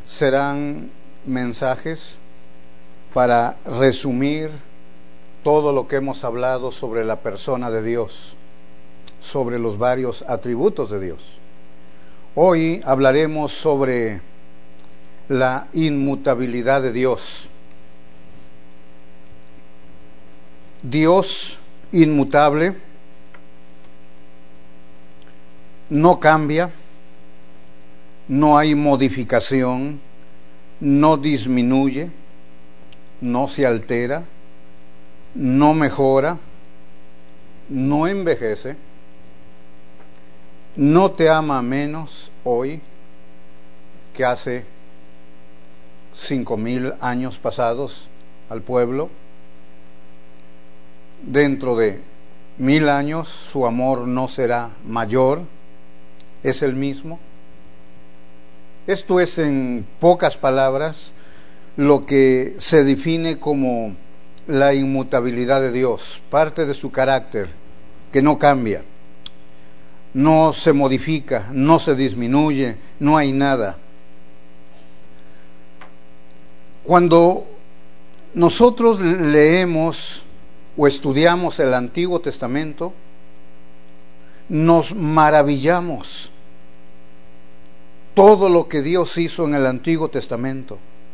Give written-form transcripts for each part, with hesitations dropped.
serán mensajes para resumir todo lo que hemos hablado sobre la persona de Dios, sobre los varios atributos de Dios. Hoy hablaremos sobre la inmutabilidad de Dios. Dios inmutable, no cambia, no hay modificación, no disminuye, no se altera, no mejora, no envejece, no te ama menos hoy que hace 5,000 años pasados al pueblo. Dentro de 1000 años su amor no será mayor, es el mismo. Esto es, en pocas palabras, lo que se define como la inmutabilidad de Dios, parte de su carácter, que no cambia, no se modifica, no se disminuye, no hay nada. Cuando nosotros leemos o estudiamos el Antiguo Testamento, nos maravillamos todo lo que Dios hizo en el Antiguo Testamento.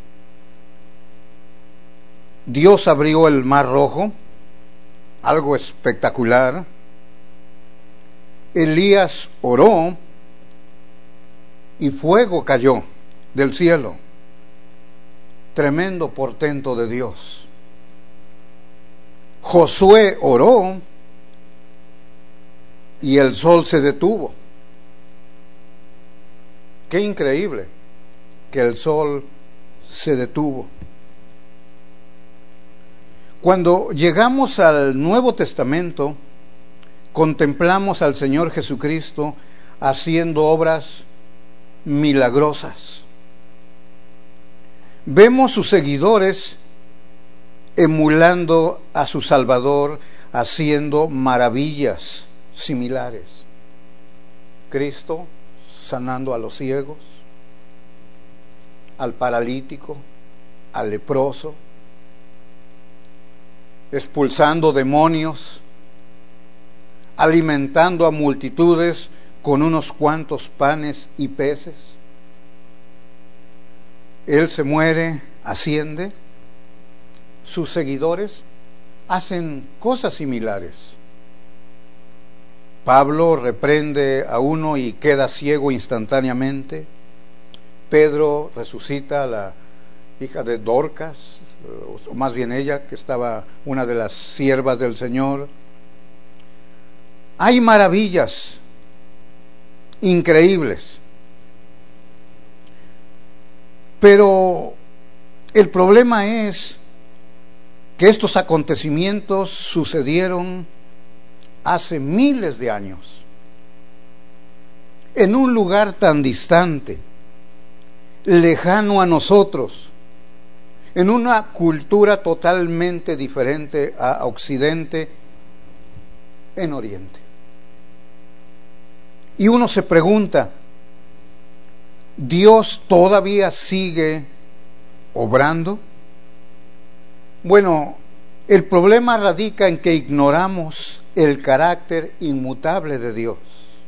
Dios abrió el Mar Rojo, algo espectacular. Elías oró y fuego cayó del cielo. Tremendo portento de Dios. Josué oró y el sol se detuvo. Qué increíble que el sol se detuvo. Cuando llegamos al Nuevo Testamento, contemplamos al Señor Jesucristo haciendo obras milagrosas. Vemos sus seguidores emulando a su Salvador, haciendo maravillas similares. Cristo sanando a los ciegos, al paralítico, al leproso, expulsando demonios, alimentando a multitudes con unos cuantos panes y peces. Él se muere, asciende, sus seguidores hacen cosas similares. Pablo reprende a uno y queda ciego instantáneamente. Pedro resucita a la hija de Dorcas, o más bien ella, que estaba una de las siervas del Señor. Hay maravillas increíbles, pero el problema es que estos acontecimientos sucedieron hace miles de años, en un lugar tan distante, lejano a nosotros, en una cultura totalmente diferente a Occidente, en Oriente. Y uno se pregunta, ¿Dios todavía sigue obrando? Bueno, el problema radica en que ignoramos el carácter inmutable de Dios.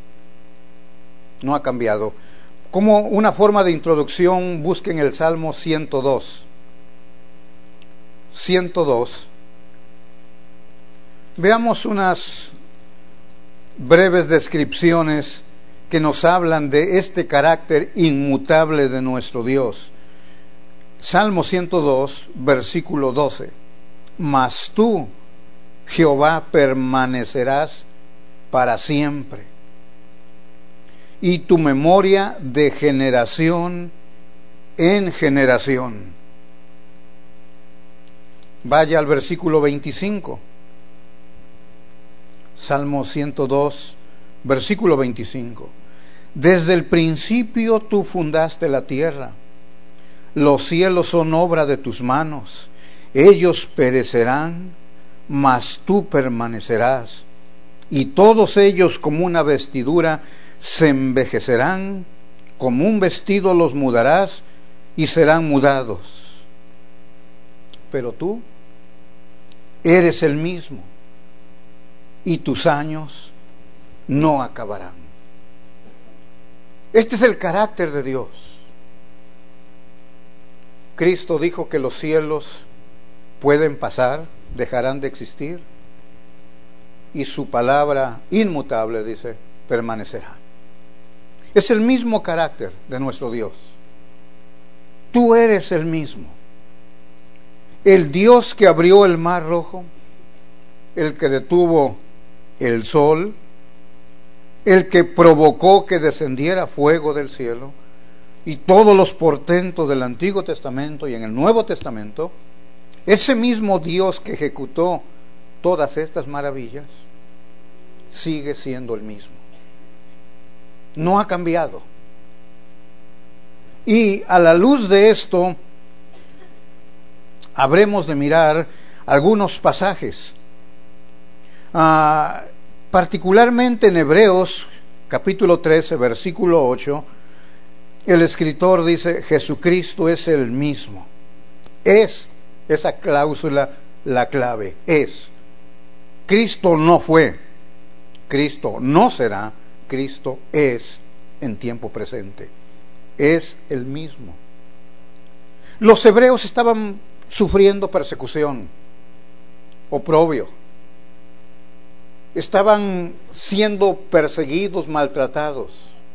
No ha cambiado. Como una forma de introducción, busquen el Salmo 102. 102. Veamos unas breves descripciones que nos hablan de este carácter inmutable de nuestro Dios. Salmo 102, versículo 12. Mas tú, Jehová, permanecerás para siempre, y tu memoria de generación en generación. Vaya al versículo 25. Salmo 102, versículo 25. Desde el principio tú fundaste la tierra. Los cielos son obra de tus manos. Ellos perecerán, mas tú permanecerás. Y todos ellos como una vestidura se envejecerán, como un vestido los mudarás, y serán mudados. Pero tú eres el mismo y tus años no acabarán. Este es el carácter de Dios. Cristo dijo que los cielos pueden pasar, dejarán de existir, y su palabra inmutable, dice, permanecerá. Es el mismo carácter de nuestro Dios. Tú eres el mismo. El Dios que abrió el mar rojo, el que detuvo el sol, el que provocó que descendiera fuego del cielo, y todos los portentos del Antiguo Testamento y en el Nuevo Testamento, ese mismo Dios que ejecutó todas estas maravillas, sigue siendo el mismo. No ha cambiado. Y a la luz de esto, habremos de mirar algunos pasajes, particularmente en Hebreos capítulo 13, versículo 8, el escritor dice: Jesucristo es el mismo. Es esa cláusula la clave. Es. Cristo no fue, Cristo no será, Cristo es en tiempo presente. Es el mismo. Los hebreos estaban sufriendo persecución, oprobio. Estaban siendo perseguidos, maltratados.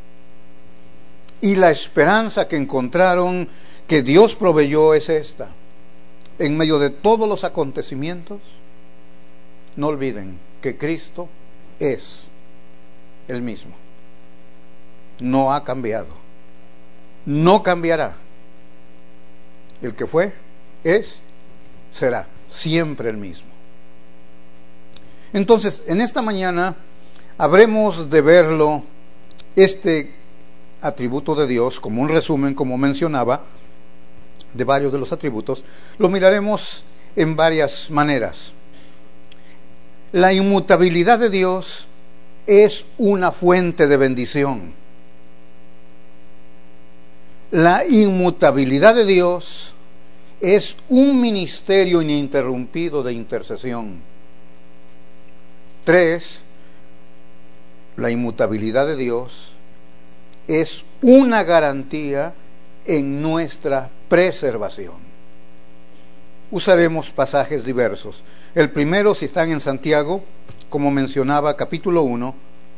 Y la esperanza que encontraron, que Dios proveyó, es esta. En medio de todos los acontecimientos, no olviden que Cristo es el mismo. No ha cambiado. No cambiará. El que fue, es, será siempre el mismo. Entonces, en esta mañana habremos de verlo, este atributo de Dios, como un resumen, como mencionaba, de varios de los atributos. Lo miraremos en varias maneras. La inmutabilidad de Dios es una fuente de bendición. La inmutabilidad de Dios es un ministerio ininterrumpido de intercesión. 3. La inmutabilidad de Dios es una garantía en nuestra preservación. Usaremos pasajes diversos. El primero, si están en Santiago, como mencionaba, capítulo 1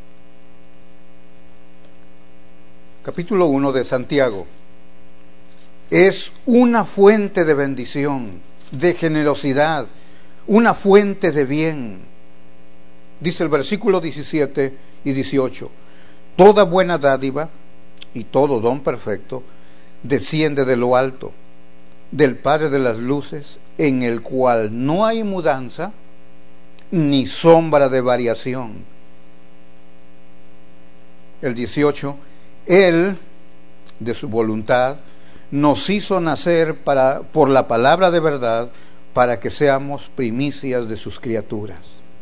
de Santiago. Es una fuente de bendición, de generosidad, una fuente de bien. Dice el versículo 17 y 18: toda buena dádiva y todo don perfecto desciende de lo alto, del Padre de las luces, en el cual no hay mudanza ni sombra de variación. El 18: Él, de su voluntad, nos hizo nacer por la palabra de verdad, para que seamos primicias de sus criaturas.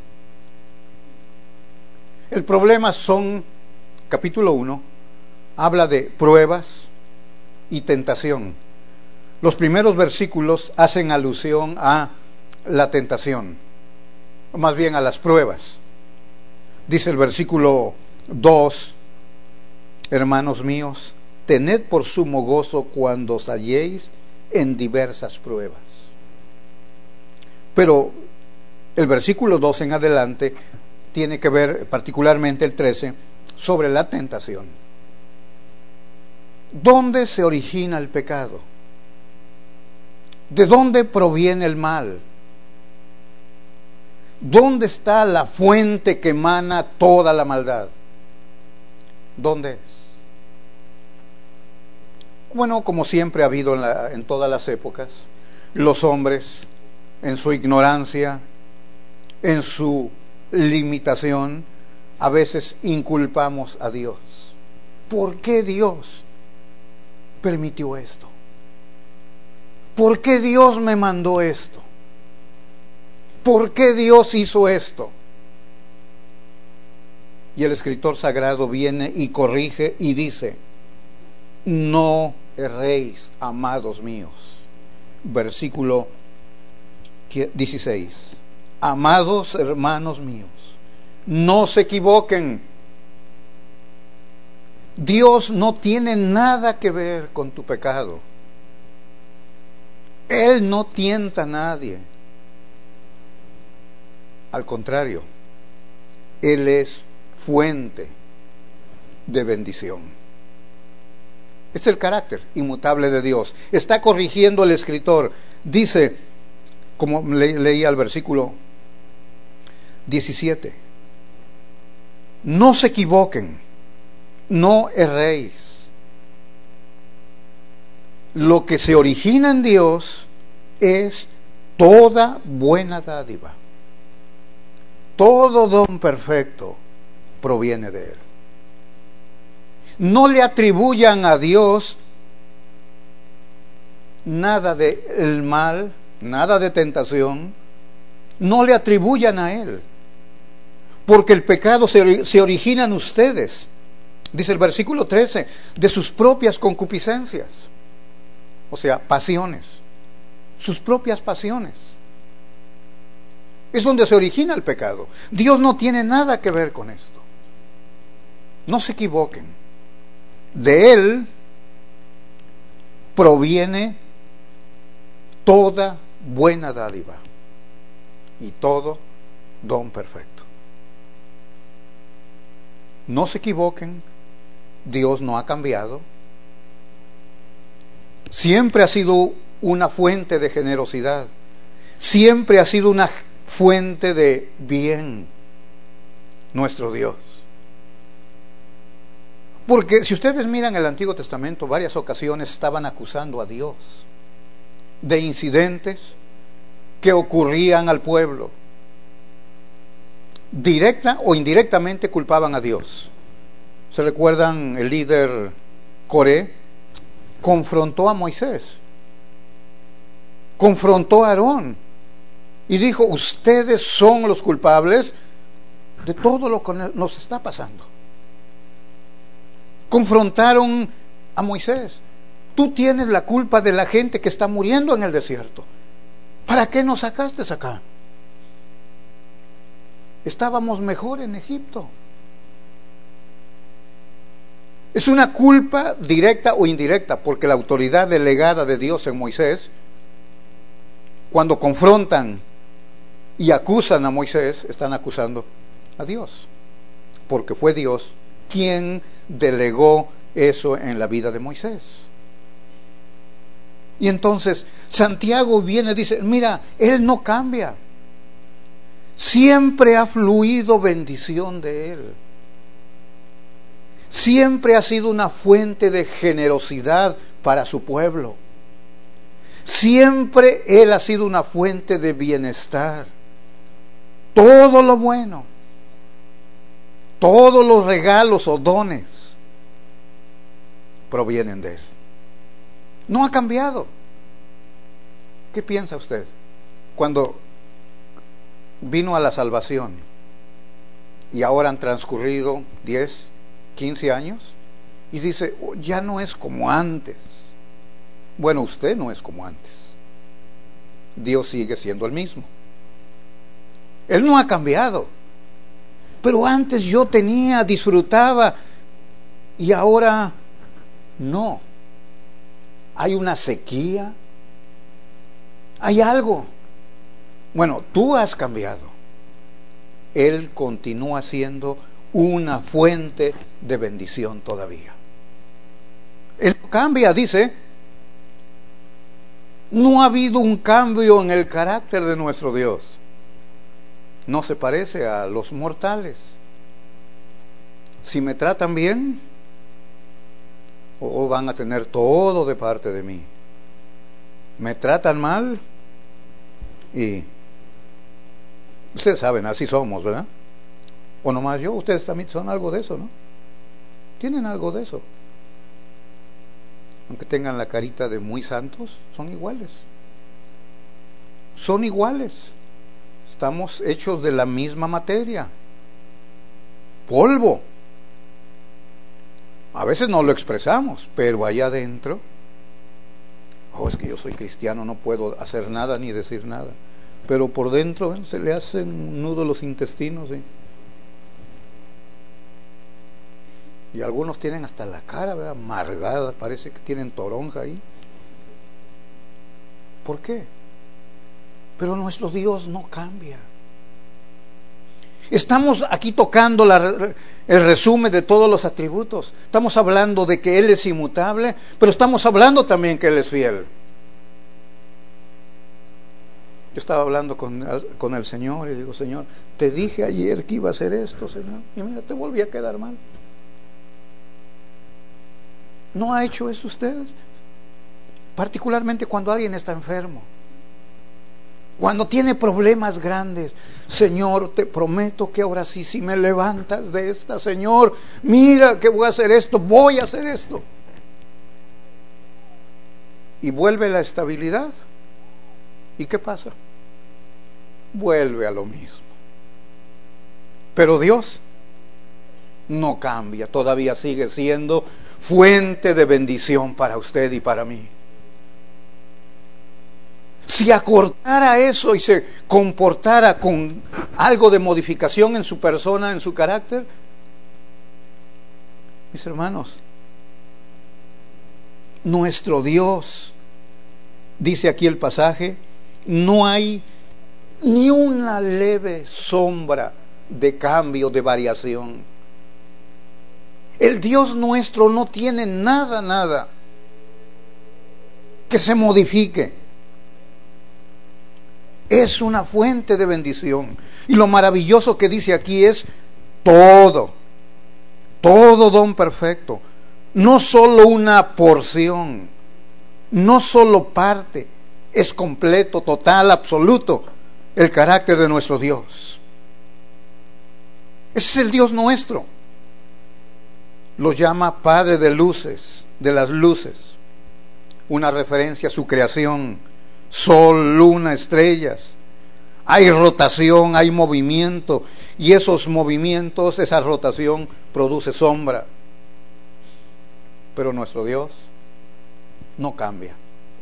El problema son, capítulo 1, habla de pruebas y tentación. Los primeros versículos hacen alusión a la tentación, o más bien a las pruebas. Dice el versículo 2: hermanos míos, tened por sumo gozo cuando os halléis en diversas pruebas. Pero el versículo 2 en adelante tiene que ver, particularmente el 13, sobre la tentación. ¿Dónde se origina el pecado? ¿De dónde proviene el mal? ¿Dónde está la fuente que emana toda la maldad? ¿Dónde es? Bueno, como siempre ha habido en todas las épocas, los hombres, en su ignorancia, en su limitación, a veces inculpamos a Dios. ¿Por qué Dios permitió esto? ¿Por qué Dios me mandó esto? ¿Por qué Dios hizo esto? Y el escritor sagrado viene y corrige y dice: no erréis, amados míos. Versículo 16. Amados hermanos míos, no se equivoquen. Dios no tiene nada que ver con tu pecado. Él no tienta a nadie. Al contrario, Él es fuente de bendición. Es el carácter inmutable de Dios. Está corrigiendo el escritor. Dice, como leía el versículo 17, no se equivoquen, no erréis. Lo que se origina en Dios es toda buena dádiva. Todo don perfecto proviene de Él. No le atribuyan a Dios nada del mal, nada de tentación. No le atribuyan a Él, porque el pecado se origina en ustedes. Dice el versículo 13, de sus propias concupiscencias, o sea, pasiones, sus propias pasiones. Es donde se origina el pecado. Dios no tiene nada que ver con esto. No se equivoquen. De Él proviene toda buena dádiva y todo don perfecto. No se equivoquen. Dios no ha cambiado. Siempre ha sido una fuente de generosidad. Siempre ha sido una fuente de bien, nuestro Dios. Porque si ustedes miran el Antiguo Testamento, varias ocasiones estaban acusando a Dios de incidentes que ocurrían al pueblo. Directa o indirectamente culpaban a Dios. ¿Se recuerdan? El líder Coré confrontó a Moisés, confrontó a Aarón y dijo: ustedes son los culpables de todo lo que nos está pasando. Confrontaron a Moisés: tú tienes la culpa de la gente que está muriendo en el desierto. ¿Para qué nos sacaste acá? Estábamos mejor en Egipto. Es una culpa directa o indirecta, porque la autoridad delegada de Dios en Moisés, cuando confrontan y acusan a Moisés, están acusando a Dios, porque fue Dios quien delegó eso en la vida de Moisés. Y entonces Santiago viene y dice: mira, Él no cambia, siempre ha fluido bendición de Él, siempre ha sido una fuente de generosidad para su pueblo, siempre Él ha sido una fuente de bienestar. Todo lo bueno, todos los regalos o dones provienen de Él. No ha cambiado. ¿Qué piensa usted cuando vino a la salvación y ahora han transcurrido 10, 15 años y dice: oh, ya no es como antes? Bueno, usted no es como antes. Dios sigue siendo el mismo. Él no ha cambiado. Pero antes yo tenía, disfrutaba, y ahora no. Hay una sequía, hay algo. Bueno, tú has cambiado. Él continúa siendo una fuente de bendición todavía. Él cambia, dice. No ha habido un cambio en el carácter de nuestro Dios. No se parece a los mortales. Si me tratan bien, o van a tener todo de parte de mí. Me tratan mal y ustedes saben, así somos, ¿verdad? O nomás yo, ustedes también son algo de eso, ¿no? Tienen algo de eso. Aunque tengan la carita de muy santos, son iguales. Son iguales. Estamos hechos de la misma materia. Polvo. A veces no lo expresamos, pero allá adentro oh, es que yo soy cristiano, no puedo hacer nada ni decir nada. Pero por dentro se le hacen un nudo los intestinos, ¿sí? Y algunos tienen hasta la cara, ¿verdad?, amargada, parece que tienen toronja ahí. ¿Por qué? Pero nuestro Dios no cambia. Estamos aquí tocando el resumen de todos los atributos. Estamos hablando de que Él es inmutable, pero estamos hablando también que Él es fiel. Yo estaba hablando con el Señor y digo, Señor, te dije ayer que iba a hacer esto, Señor, y mira, te volví a quedar mal. ¿No ha hecho eso usted? Particularmente cuando alguien está enfermo, cuando tiene problemas grandes. Señor, te prometo que ahora sí, si me levantas de esta, Señor, mira que voy a hacer esto, voy a hacer esto. Y vuelve la estabilidad. ¿Y qué pasa? Vuelve a lo mismo. Pero Dios no cambia, todavía sigue siendo fuente de bendición para usted y para mí. Si acortara eso y se comportara con algo de modificación en su persona, en su carácter, mis hermanos, nuestro Dios, dice aquí el pasaje, no hay ni una leve sombra de cambio, de variación. El Dios nuestro no tiene nada que se modifique. Es una fuente de bendición. Y lo maravilloso que dice aquí es todo don perfecto. No solo una porción, no solo parte, es completo, total, absoluto el carácter de nuestro Dios. Ese es el Dios nuestro. Lo llama Padre de luces, de las luces. Una referencia a su creación. Sol, luna, estrellas. Hay rotación, hay movimiento. Y esos movimientos, esa rotación produce sombra. Pero nuestro Dios no cambia.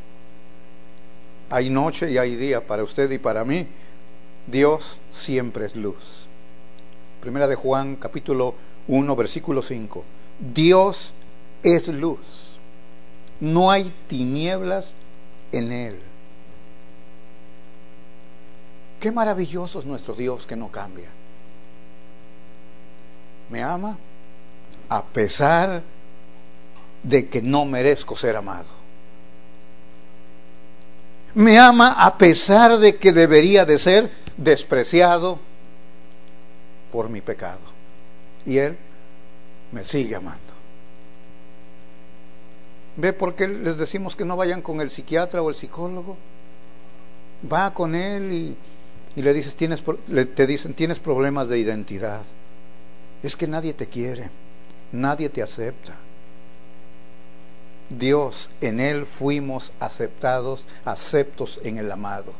Hay noche y hay día para usted y para mí. Dios siempre es luz. Primera de Juan, capítulo 1, versículo 5. Dios es luz. No hay tinieblas en Él. Qué maravilloso es nuestro Dios que no cambia. Me ama a pesar de que no merezco ser amado. Me ama a pesar de que debería de ser despreciado por mi pecado. Y Él me sigue amando. ¿Ve por qué les decimos que no vayan con el psiquiatra o el psicólogo? Va con él y le dices, te dicen, tienes problemas de identidad. Es que nadie te quiere, nadie te acepta. Dios, en Él fuimos aceptados, aceptos en el amado.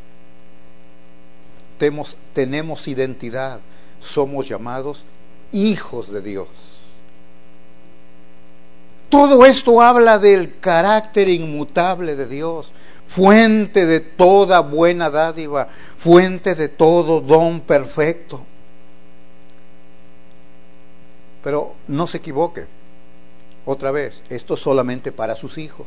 Tenemos identidad, somos llamados hijos de Dios. Todo esto habla del carácter inmutable de Dios, fuente de toda buena dádiva, fuente de todo don perfecto. Pero no se equivoque. Otra vez, esto es solamente para sus hijos.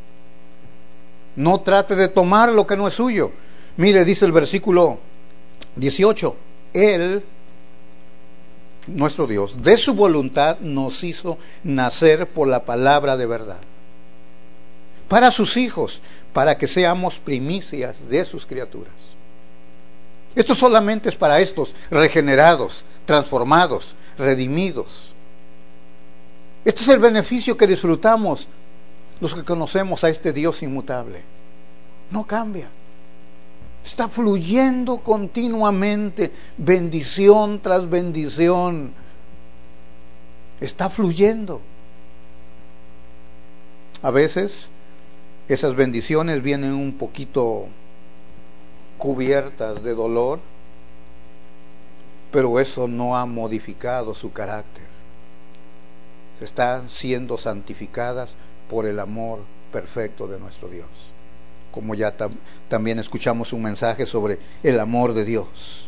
No trate de tomar lo que no es suyo. Mire, dice el versículo 18, Él, nuestro Dios, de su voluntad nos hizo nacer por la palabra de verdad, para sus hijos, para que seamos primicias de sus criaturas. Esto solamente es para estos regenerados, transformados, redimidos. Este es el beneficio que disfrutamos los que conocemos a este Dios inmutable. No cambia. Está fluyendo continuamente, bendición tras bendición. Está fluyendo. A veces esas bendiciones vienen un poquito cubiertas de dolor, pero eso no ha modificado su carácter. Están siendo santificadas por el amor perfecto de nuestro Dios. como ya también escuchamos un mensaje sobre el amor de Dios.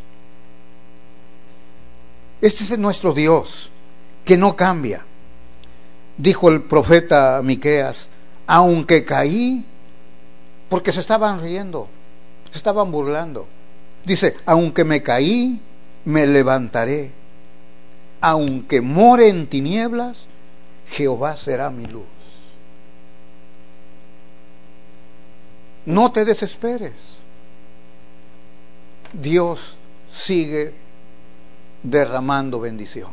Este es nuestro Dios, que no cambia. Dijo el profeta Miqueas: aunque caí, porque se estaban riendo, se estaban burlando. Dice: aunque me caí, me levantaré. Aunque more en tinieblas, Jehová será mi luz. No te desesperes. Dios sigue derramando bendición.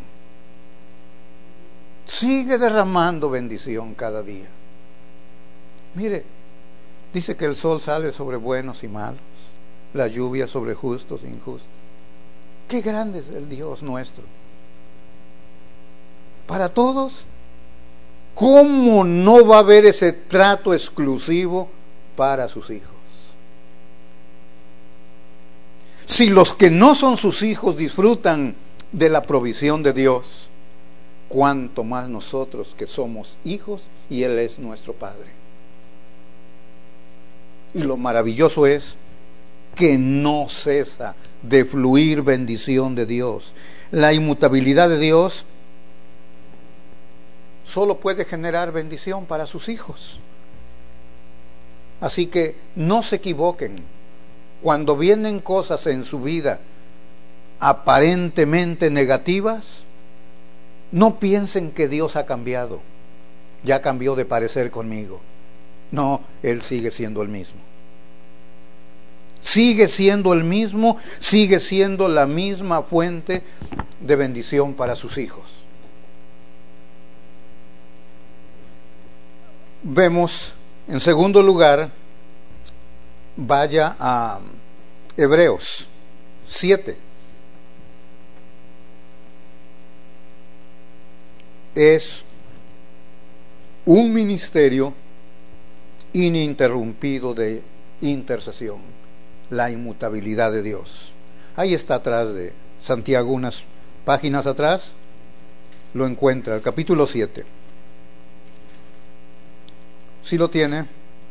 Sigue derramando bendición cada día. Mire, dice que el sol sale sobre buenos y malos, la lluvia sobre justos e injustos. Qué grande es el Dios nuestro. Para todos, ¿cómo no va a haber ese trato exclusivo para sus hijos? Si los que no son sus hijos disfrutan de la provisión de Dios, cuánto más nosotros que somos hijos y Él es nuestro Padre. Y lo maravilloso es que no cesa de fluir bendición de Dios. La inmutabilidad de Dios solo puede generar bendición para sus hijos. Así que no se equivoquen. Cuando vienen cosas en su vida aparentemente negativas, no piensen que Dios ha cambiado. Ya cambió de parecer conmigo. No, Él sigue siendo el mismo. Sigue siendo el mismo, sigue siendo la misma fuente de bendición para sus hijos. Vemos, en segundo lugar, vaya a Hebreos 7. Es un ministerio ininterrumpido de intercesión, la inmutabilidad de Dios. Ahí está atrás de Santiago, unas páginas atrás, lo encuentra, el capítulo 7. Si lo tiene,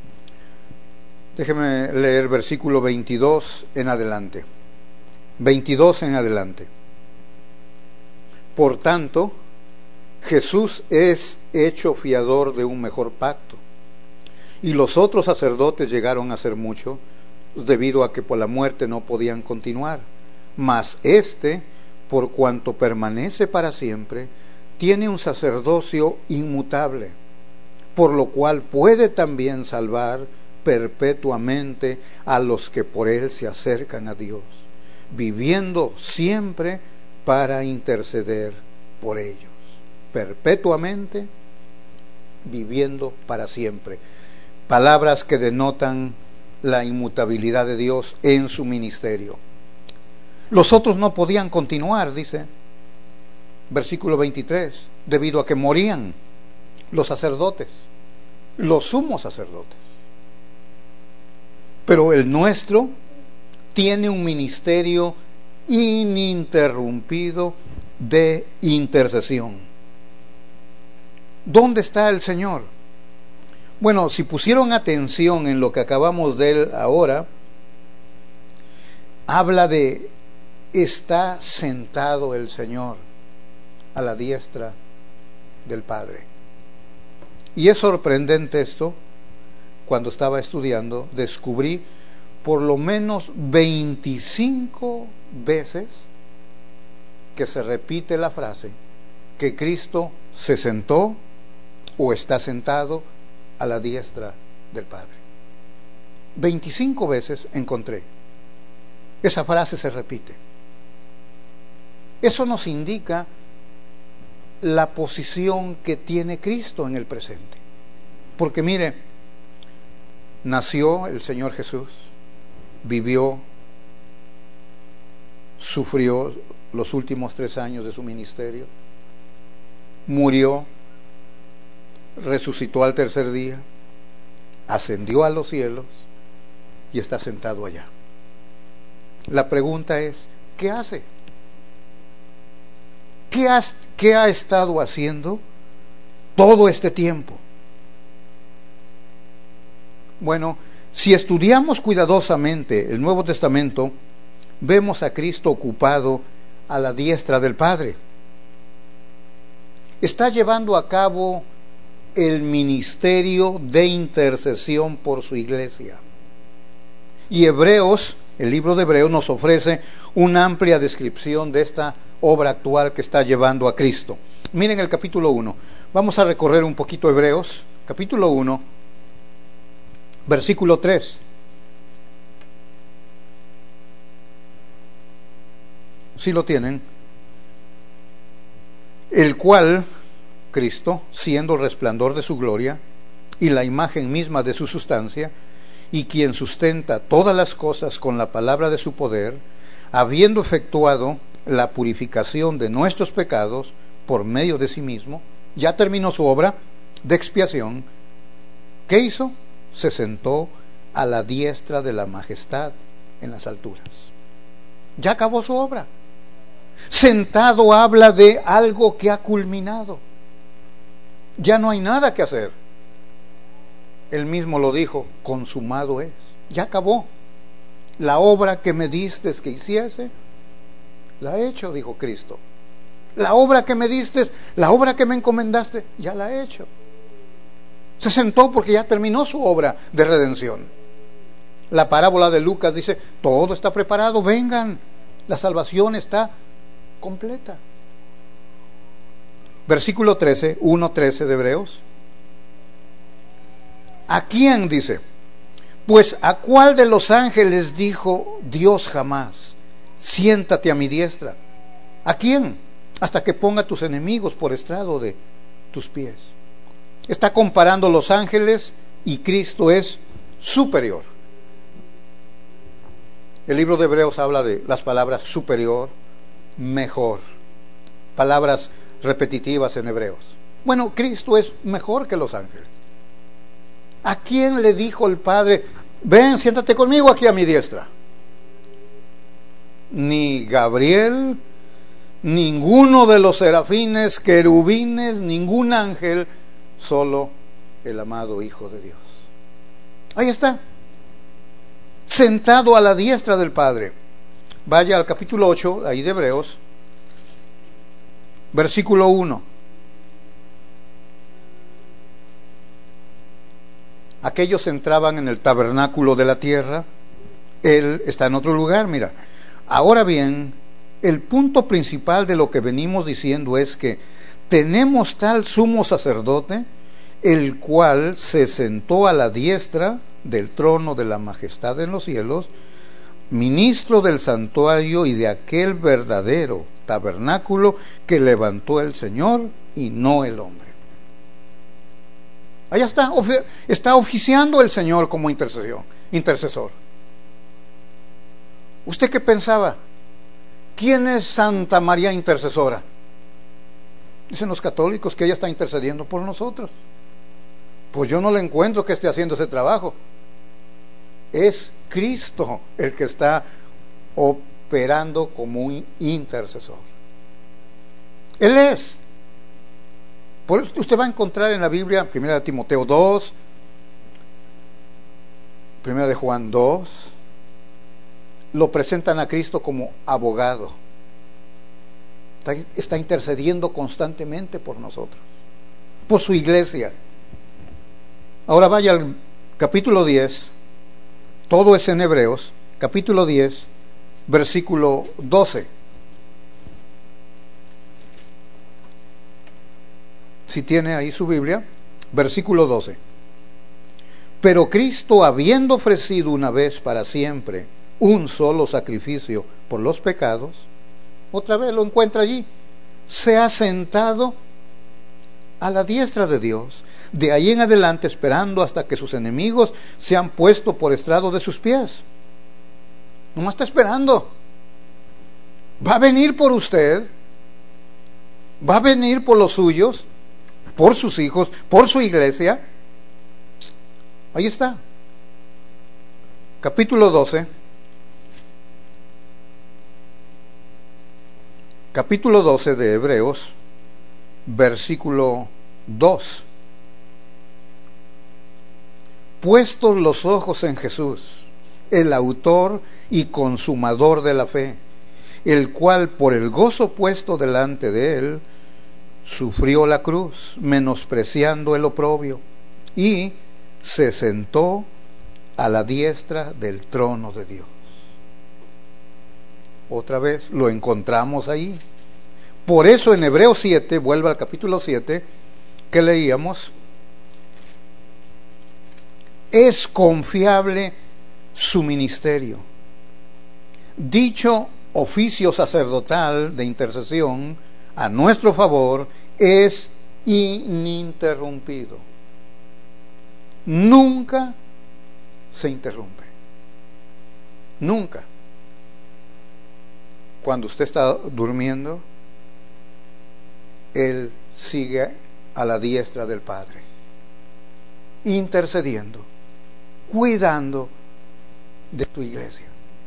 déjeme leer versículo 22 en adelante. 22 en adelante. Por tanto, Jesús es hecho fiador de un mejor pacto, y los otros sacerdotes llegaron a ser mucho, debido a que por la muerte no podían continuar. Mas éste, por cuanto permanece para siempre, tiene un sacerdocio inmutable, por lo cual puede también salvar perpetuamente a los que por él se acercan a Dios, viviendo siempre para interceder por ellos. Perpetuamente, viviendo para siempre. Palabras que denotan la inmutabilidad de Dios en su ministerio. Los otros no podían continuar, dice versículo 23, debido a que morían los sacerdotes, los sumos sacerdotes. Pero el nuestro tiene un ministerio ininterrumpido de intercesión. ¿Dónde está el Señor? Bueno, si pusieron atención en lo que acabamos de él ahora, habla de está sentado el Señor a la diestra del Padre. Y es sorprendente esto. Cuando estaba estudiando, descubrí por lo menos 25 veces que se repite la frase que Cristo se sentó o está sentado a la diestra del Padre. 25 veces encontré. Esa frase se repite. Eso nos indica la posición que tiene Cristo en el presente. Porque mire, nació el Señor Jesús, vivió, sufrió los últimos 3 años de su ministerio, murió, resucitó al tercer día, ascendió a los cielos y está sentado allá. La pregunta es, ¿qué hace? ¿Qué ha estado haciendo todo este tiempo? Bueno, Si estudiamos cuidadosamente el Nuevo Testamento, vemos a Cristo ocupado a la diestra del Padre. Está llevando a cabo el ministerio de intercesión por su iglesia. Y Hebreos, el libro de Hebreos, nos ofrece una amplia descripción de esta obra actual que está llevando a Cristo. Miren el capítulo 1. Vamos a recorrer un poquito Hebreos, capítulo 1, versículo 3. ¿Sí lo tienen? El cual, Cristo, siendo el resplandor de su gloria y la imagen misma de su sustancia, y quien sustenta todas las cosas con la palabra de su poder, habiendo efectuado la purificación de nuestros pecados por medio de sí mismo, ya terminó su obra de expiación. ¿Qué hizo? Se sentó a la diestra de la majestad en las alturas. Ya acabó su obra. Sentado habla de algo que ha culminado. Ya no hay nada que hacer. Él mismo lo dijo, consumado es. Ya acabó. La obra que me diste que hiciese, la he hecho, dijo Cristo. La obra que me diste, la obra que me encomendaste, ya la he hecho. Se sentó porque ya terminó su obra de redención. La parábola de Lucas dice, todo está preparado, vengan, la salvación está completa. Versículo 13, 1:13 de Hebreos. ¿A quién? Dice. Pues ¿a cuál de los ángeles dijo Dios jamás, siéntate a mi diestra? ¿A quién? Hasta que ponga tus enemigos por estrado de tus pies. Está comparando los ángeles y Cristo es superior. El libro de Hebreos habla de las palabras superior, mejor, palabras repetitivas en Hebreos. Bueno, Cristo es mejor que los ángeles. ¿A quién le dijo el Padre, ven, siéntate conmigo aquí a mi diestra? Ni Gabriel, ninguno de los serafines, querubines, ningún ángel, solo el amado Hijo de Dios. Ahí está, sentado a la diestra del Padre. Vaya al capítulo 8, ahí de Hebreos, versículo 1. Aquellos entraban en el tabernáculo de la tierra, Él está en otro lugar, mira. Ahora bien, el punto principal de lo que venimos diciendo es que tenemos tal sumo sacerdote, el cual se sentó a la diestra del trono de la majestad en los cielos, ministro del santuario y de aquel verdadero tabernáculo que levantó el Señor y no el hombre. Allá está oficiando el Señor como intercesor. ¿Usted qué pensaba? ¿Quién es Santa María Intercesora? Dicen los católicos que ella está intercediendo por nosotros. Pues yo no le encuentro que esté haciendo ese trabajo. Es Cristo el que está operando como un intercesor. Él es. Por eso usted va a encontrar en la Biblia, 1 Timoteo 2, 1 Juan 2, lo presentan a Cristo como abogado. Está intercediendo constantemente por nosotros, por su iglesia. Ahora vaya al capítulo 10, todo es en Hebreos, capítulo 10, versículo 12. Si tiene ahí su Biblia, versículo 12. Pero Cristo, habiendo ofrecido una vez para siempre un solo sacrificio por los pecados, otra vez lo encuentra allí, se ha sentado a la diestra de Dios, de ahí en adelante esperando hasta que sus enemigos sean puestos por estrado de sus pies. Nomás está esperando. Va a venir por usted, va a venir por los suyos, por sus hijos, por su iglesia. Ahí está. Capítulo 12. Capítulo 12 de Hebreos, versículo 2. puestos los ojos en Jesús, el autor y consumador de la fe, el cual por el gozo puesto delante de él, sufrió la cruz, menospreciando el oprobio, y se sentó a la diestra del trono de Dios. Otra vez lo encontramos ahí. Por eso en Hebreos 7, vuelve al capítulo 7, que leíamos, es confiable su ministerio. Dicho oficio sacerdotal de intercesión a nuestro favor es ininterrumpido. Nunca se interrumpe. Nunca. Cuando usted está durmiendo, Él sigue a la diestra del Padre, intercediendo, cuidando de tu iglesia.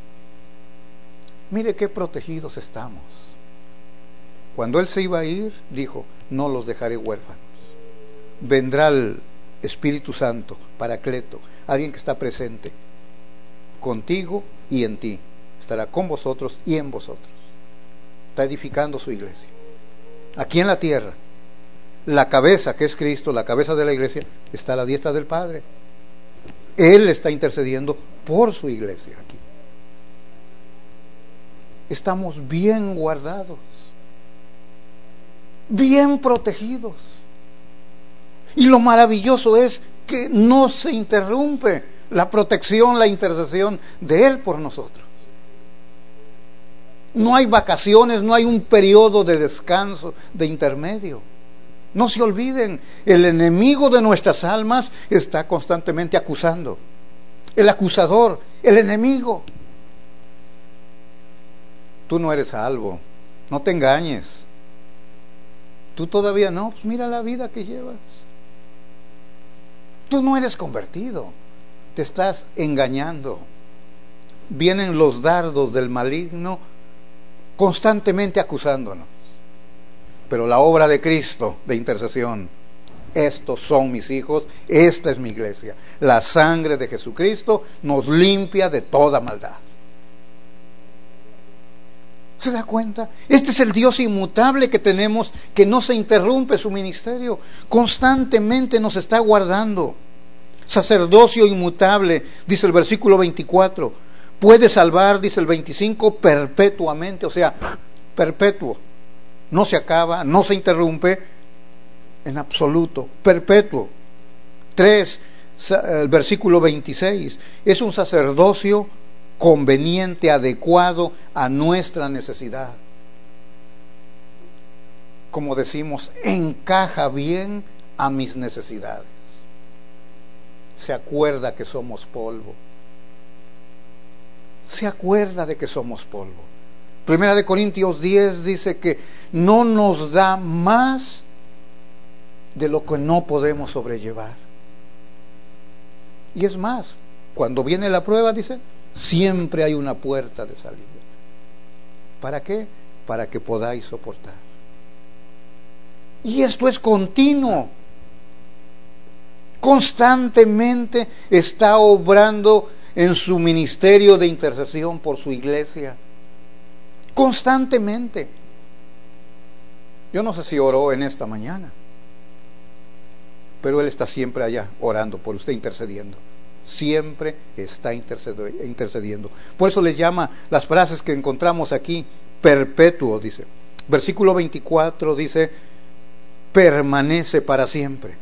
Mire qué protegidos estamos. Cuando Él se iba a ir, dijo, no los dejaré huérfanos. Vendrá el Espíritu Santo, Paracleto, alguien que está presente contigo y en ti. Estará con vosotros y en vosotros. Está edificando su iglesia. Aquí en la tierra, la cabeza, que es Cristo, la cabeza de la iglesia, está a la diestra del Padre. Él está intercediendo por su iglesia aquí. Estamos bien guardados, bien protegidos. Y lo maravilloso es que no se interrumpe la protección, la intercesión de Él por nosotros. No hay vacaciones, no hay un periodo de descanso, de intermedio. No se olviden, el enemigo de nuestras almas está constantemente acusando. El acusador, el enemigo. Tú no eres salvo, no te engañes. Tú todavía no, pues mira la vida que llevas. Tú no eres convertido, te estás engañando. Vienen los dardos del maligno constantemente acusándonos. Pero la obra de Cristo de intercesión, estos son mis hijos, esta es mi iglesia. La sangre de Jesucristo nos limpia de toda maldad. ¿Se da cuenta? Este es el Dios inmutable que tenemos, que no se interrumpe su ministerio, constantemente nos está guardando. Sacerdocio inmutable, dice el versículo 24, puede salvar, dice el 25, perpetuamente, o sea, perpetuo. No se acaba, no se interrumpe en absoluto, perpetuo. 3, el versículo 26, es un sacerdocio conveniente, adecuado a nuestra necesidad. Como decimos, encaja bien a mis necesidades. Se acuerda que somos polvo. Se acuerda de que somos polvo. Primera de Corintios 10 dice que no nos da más de lo que no podemos sobrellevar. Y es más, cuando viene la prueba, dice, siempre hay una puerta de salida. ¿Para qué? Para que podáis soportar. Y esto es continuo. Constantemente está obrando en su ministerio de intercesión por su iglesia. Constantemente. Yo no sé si oró en esta mañana, pero Él está siempre allá orando por usted, intercediendo. Siempre está intercediendo. Por eso le llama las frases que encontramos aquí perpetuo, dice. Versículo 24 dice, permanece para siempre.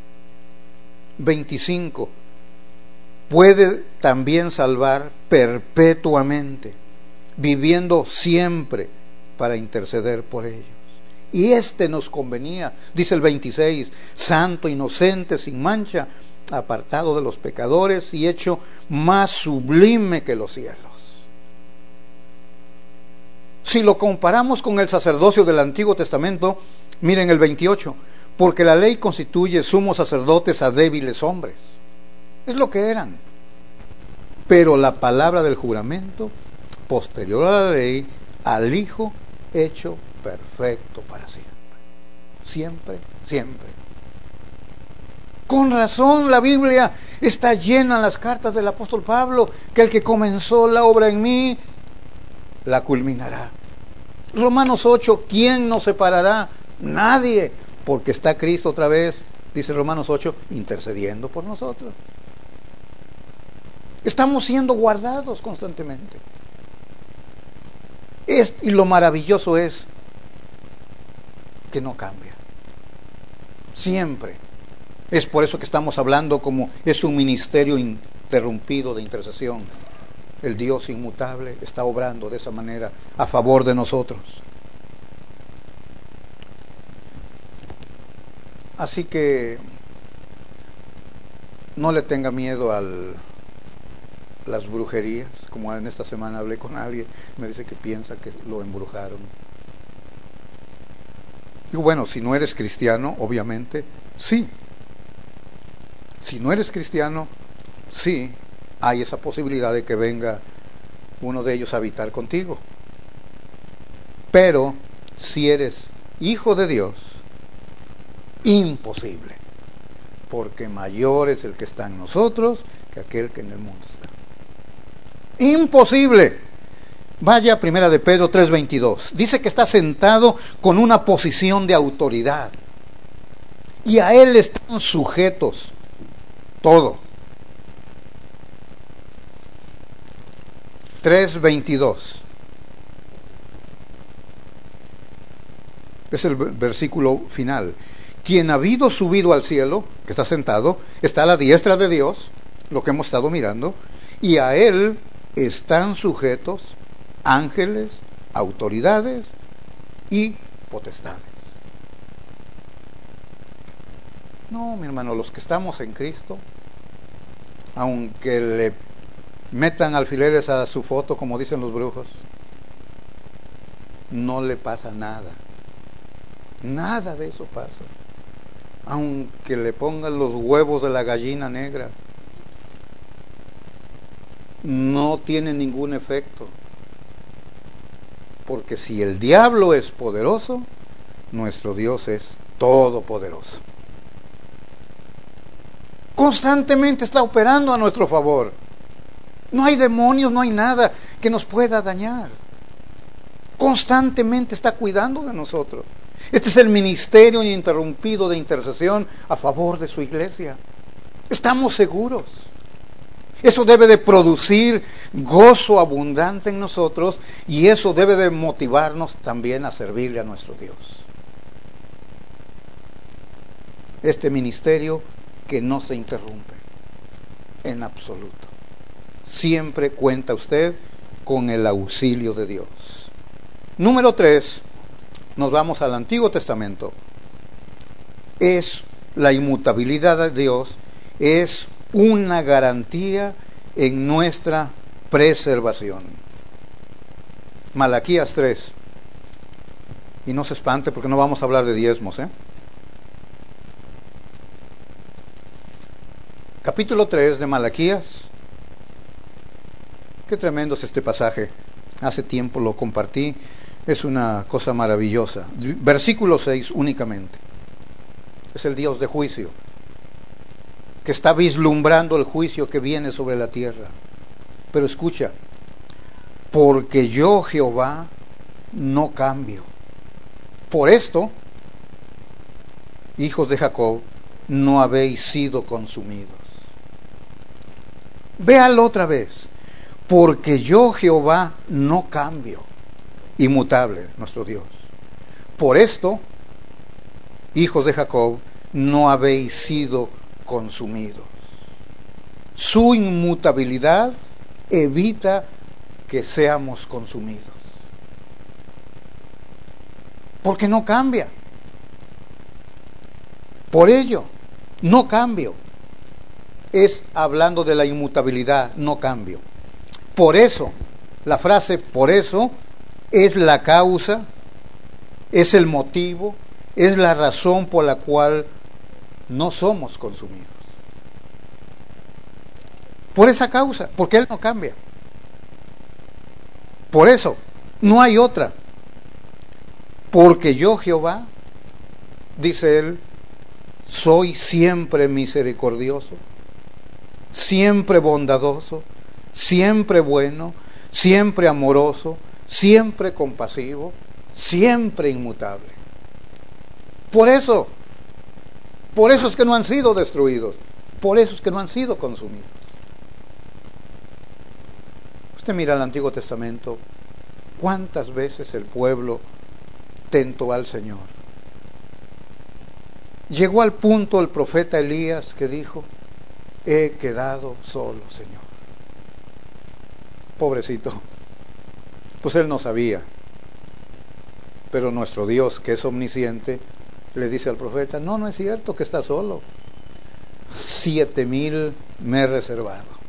25, puede también salvar perpetuamente, viviendo siempre para interceder por ellos. Y nos convenía, dice el 26, santo, inocente, sin mancha, apartado de los pecadores y hecho más sublime que los cielos. Si lo comparamos con el sacerdocio del Antiguo Testamento, miren el 28, porque la ley constituye sumos sacerdotes a débiles hombres. Es lo que eran. Pero la palabra del juramento, posterior a la ley, al Hijo hecho perfecto para siempre. Siempre, siempre. Con razón la Biblia está llena en las cartas del apóstol Pablo, que el que comenzó la obra en mí, la culminará. Romanos 8, ¿quién nos separará? Nadie, porque está Cristo otra vez, dice Romanos 8, intercediendo por nosotros. Estamos siendo guardados constantemente. Y lo maravilloso es que no cambia. Siempre. Es por eso que estamos hablando como es un ministerio interrumpido de intercesión. El Dios inmutable está obrando de esa manera a favor de nosotros. Así que no le tenga miedo a las brujerías, como en esta semana hablé con alguien, me dice que piensa que lo embrujaron. Digo, bueno, si no eres cristiano, obviamente, sí. Si no eres cristiano, sí, hay esa posibilidad de que venga uno de ellos a habitar contigo. Pero si eres hijo de Dios, imposible, porque mayor es el que está en nosotros que aquel que en el mundo está. Imposible. Vaya a Primera de Pedro 3:22. Dice que está sentado con una posición de autoridad y a él están sujetos todo. 3:22 es el versículo final. Quien habido subido al cielo, que está sentado, está a la diestra de Dios, lo que hemos estado mirando, y a él están sujetos ángeles, autoridades y potestades. No, mi hermano, los que estamos en Cristo, aunque le metan alfileres a su foto, como dicen los brujos, no le pasa nada. Nada de eso pasa. Aunque le pongan los huevos de la gallina negra, no tiene ningún efecto. Porque si el diablo es poderoso, nuestro Dios es todopoderoso. Constantemente está operando a nuestro favor. No hay demonios, no hay nada que nos pueda dañar. Constantemente está cuidando de nosotros. Este es el ministerio ininterrumpido de intercesión a favor de su iglesia. Estamos seguros. Eso debe de producir gozo abundante en nosotros y eso debe de motivarnos también a servirle a nuestro Dios. Este ministerio que no se interrumpe en absoluto. Siempre cuenta usted con el auxilio de Dios. Número 3, nos vamos al Antiguo Testamento. Es la inmutabilidad de Dios, es una garantía en nuestra preservación. Malaquías 3. Y no se espante porque no vamos a hablar de diezmos, Capítulo 3 de Malaquías. Qué tremendo es este pasaje. Hace tiempo lo compartí. Es una cosa maravillosa. Versículo 6 únicamente. Es el Dios de juicio, que está vislumbrando el juicio que viene sobre la tierra. Pero escucha, porque yo, Jehová, no cambio. Por esto, hijos de Jacob, no habéis sido consumidos. Véalo otra vez. Porque yo, Jehová, no cambio. Inmutable, nuestro Dios. Por esto, hijos de Jacob, no habéis sido consumidos. Su inmutabilidad evita que seamos consumidos. Porque no cambia. Por ello, no cambio. Es hablando de la inmutabilidad, no cambio. Por eso, la frase por eso es la causa, es el motivo, es la razón por la cual no somos consumidos. Por esa causa, porque Él no cambia. Por eso, no hay otra. Porque yo, Jehová, dice Él, soy siempre misericordioso, siempre bondadoso, siempre bueno, siempre amoroso, siempre compasivo, siempre inmutable. Por eso es que no han sido destruidos, por eso es que no han sido consumidos. Usted mira el Antiguo Testamento, cuántas veces el pueblo tentó al Señor. Llegó al punto el profeta Elías que dijo: he quedado solo, Señor. Pobrecito, pues él no sabía, pero nuestro Dios, que es omnisciente, le dice al profeta: no es cierto que está solo, 7,000 me he reservado.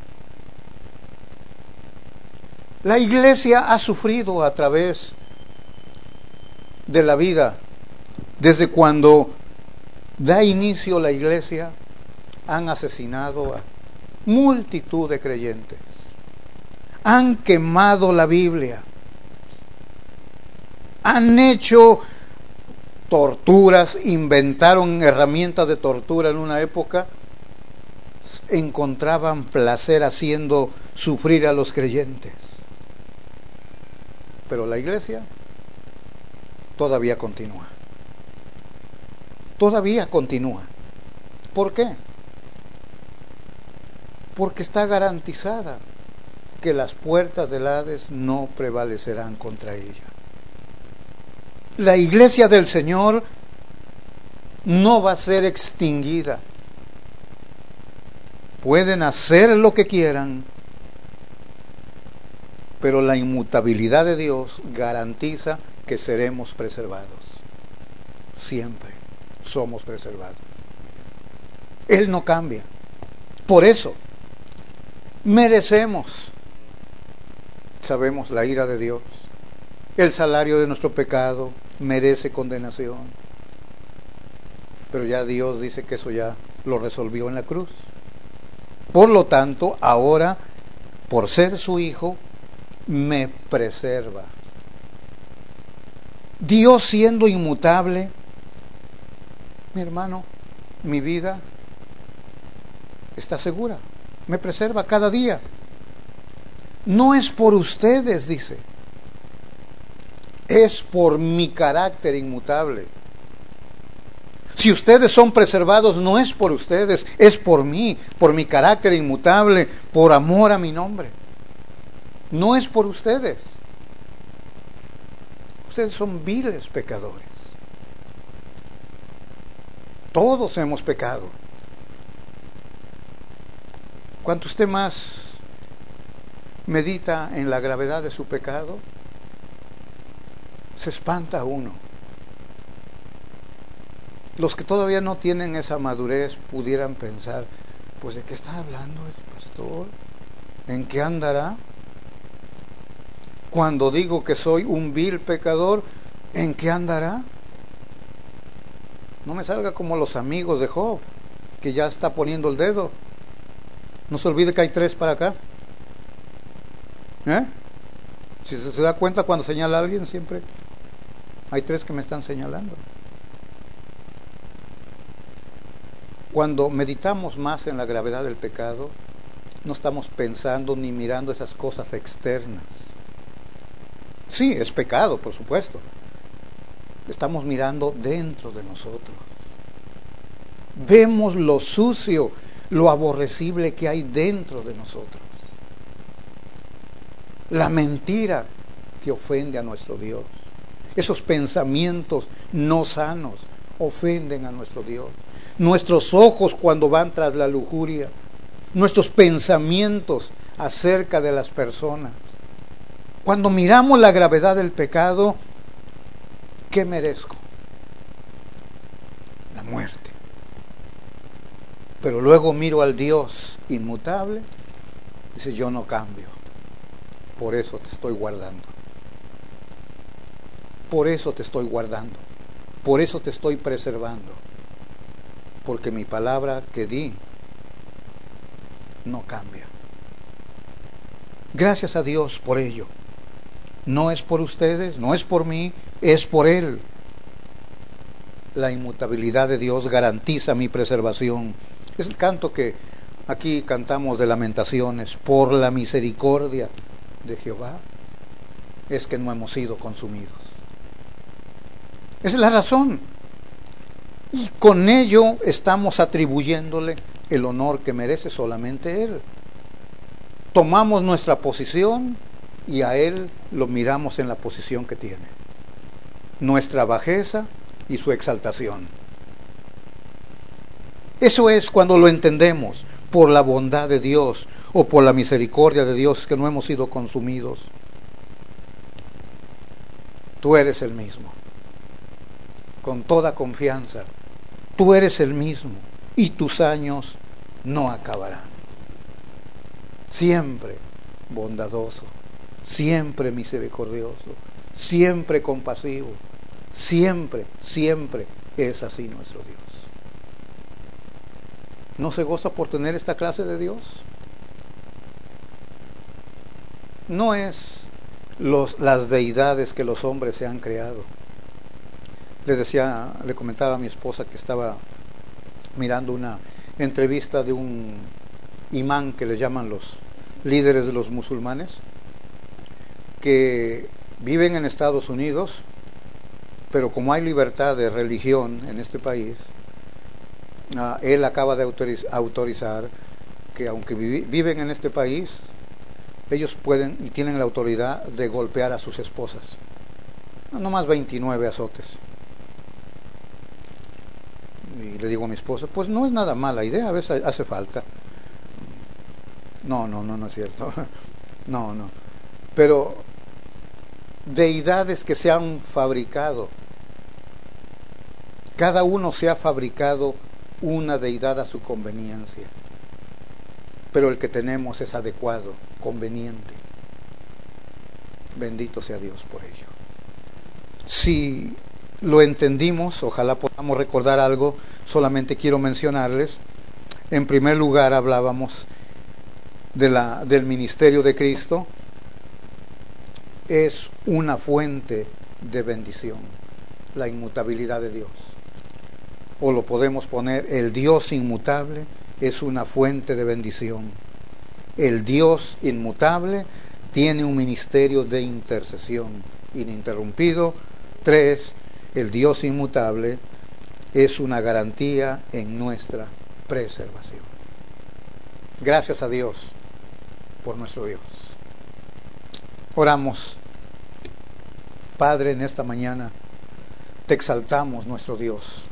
La iglesia ha sufrido a través de la vida. Desde cuando da inicio la iglesia, han asesinado a multitud de creyentes, han quemado la Biblia, han hecho torturas, inventaron herramientas de tortura en una época, encontraban placer haciendo sufrir a los creyentes. Pero la iglesia todavía continúa. Todavía continúa. ¿Por qué? Porque está garantizada que las puertas del Hades no prevalecerán contra ella. La iglesia del Señor no va a ser extinguida. Pueden hacer lo que quieran, pero la inmutabilidad de Dios garantiza que seremos preservados. Siempre somos preservados. Él no cambia. Por eso merecemos, sabemos, la ira de Dios. El salario de nuestro pecado merece condenación. Pero ya Dios dice que eso ya lo resolvió en la cruz. Por lo tanto, ahora, por ser su hijo, me preserva. Dios siendo inmutable, mi hermano, mi vida está segura, me preserva cada día. No es por ustedes, dice, es por mi carácter inmutable. Si ustedes son preservados, no es por ustedes, es por mí, por mi carácter inmutable, por amor a mi nombre. No es por ustedes. Ustedes son viles pecadores. Todos hemos pecado. Cuanto usted más medita en la gravedad de su pecado, se espanta uno. Los que todavía no tienen esa madurez pudieran pensar: pues ¿de qué está hablando el pastor? ¿En qué andará? Cuando digo que soy un vil pecador, ¿en qué andará? No me salga como los amigos de Job, que ya está poniendo el dedo. No se olvide que hay 3 para acá. Si se da cuenta, cuando señala a alguien, siempre hay 3 que me están señalando. Cuando meditamos más en la gravedad del pecado, no estamos pensando ni mirando esas cosas externas. Sí, es pecado, por supuesto. Estamos mirando dentro de nosotros. Vemos lo sucio, lo aborrecible que hay dentro de nosotros. La mentira que ofende a nuestro Dios. Esos pensamientos no sanos ofenden a nuestro Dios. Nuestros ojos cuando van tras la lujuria. Nuestros pensamientos acerca de las personas. Cuando miramos la gravedad del pecado, ¿qué merezco? La muerte. Pero luego miro al Dios inmutable, dice: yo no cambio, por eso te estoy guardando. Por eso te estoy guardando, por eso te estoy preservando, porque mi palabra que di no cambia. Gracias a Dios por ello. No es por ustedes, no es por mí, es por Él. La inmutabilidad de Dios garantiza mi preservación. Es el canto que aquí cantamos de Lamentaciones. Por la misericordia de Jehová es que no hemos sido consumidos. Esa es la razón. Y con ello estamos atribuyéndole el honor que merece solamente Él. Tomamos nuestra posición y a Él lo miramos en la posición que tiene. Nuestra bajeza y su exaltación. Eso es cuando lo entendemos, por la bondad de Dios o por la misericordia de Dios, que no hemos sido consumidos. Tú eres el mismo, con toda confianza. Tú eres el mismo y tus años no acabarán. Siempre bondadoso, siempre misericordioso, siempre compasivo, siempre es así nuestro Dios. ¿No se goza por tener esta clase de Dios? No es las deidades que los hombres se han creado. Le comentaba a mi esposa que estaba mirando una entrevista de un imán que le llaman los líderes de los musulmanes, que viven en Estados Unidos, pero como hay libertad de religión en este país, él acaba de autorizar que aunque viven en este país, ellos pueden y tienen la autoridad de golpear a sus esposas. No más 29 azotes. Y le digo a mi esposa, pues no es nada mala idea, a veces hace falta. No es cierto. No. Pero deidades que se han fabricado, cada uno se ha fabricado una deidad a su conveniencia, pero el que tenemos es adecuado, conveniente. Bendito sea Dios por ello. Si lo entendimos, ojalá podamos recordar algo. Solamente quiero mencionarles, en primer lugar hablábamos del ministerio de Cristo. Es una fuente de bendición, la inmutabilidad de Dios. O lo podemos poner, el Dios inmutable es una fuente de bendición. El Dios inmutable tiene un ministerio de intercesión ininterrumpido. 3, el Dios inmutable es una garantía en nuestra preservación. Gracias a Dios por nuestro Dios. Oramos. Padre, en esta mañana te exaltamos, nuestro Dios.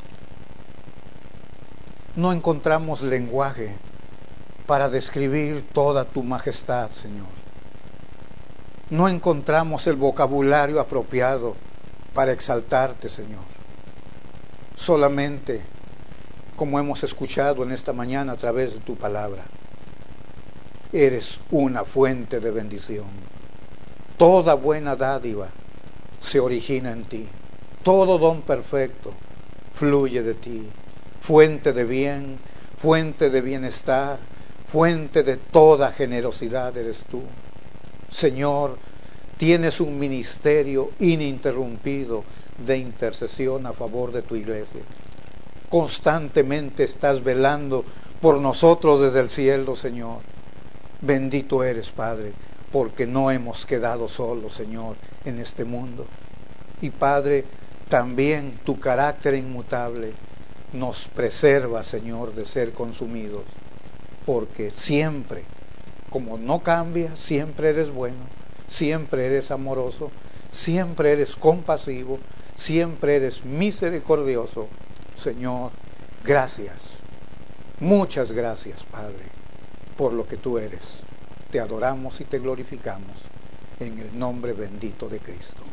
No encontramos lenguaje para describir toda tu majestad, Señor. No encontramos el vocabulario apropiado para exaltarte, Señor. Solamente, como hemos escuchado en esta mañana a través de tu palabra, eres una fuente de bendición. Toda buena dádiva se origina en ti. Todo don perfecto fluye de ti. Fuente de bien, fuente de bienestar, fuente de toda generosidad eres tú. Señor, tienes un ministerio ininterrumpido de intercesión a favor de tu iglesia. Constantemente estás velando por nosotros desde el cielo, Señor. Bendito eres, Padre, porque no hemos quedado solos, Señor, en este mundo. Y Padre, también tu carácter inmutable nos preserva, Señor, de ser consumidos, porque siempre, como no cambias, siempre eres bueno, siempre eres amoroso, siempre eres compasivo, siempre eres misericordioso. Señor, gracias, muchas gracias, Padre, por lo que tú eres. Te adoramos y te glorificamos en el nombre bendito de Cristo.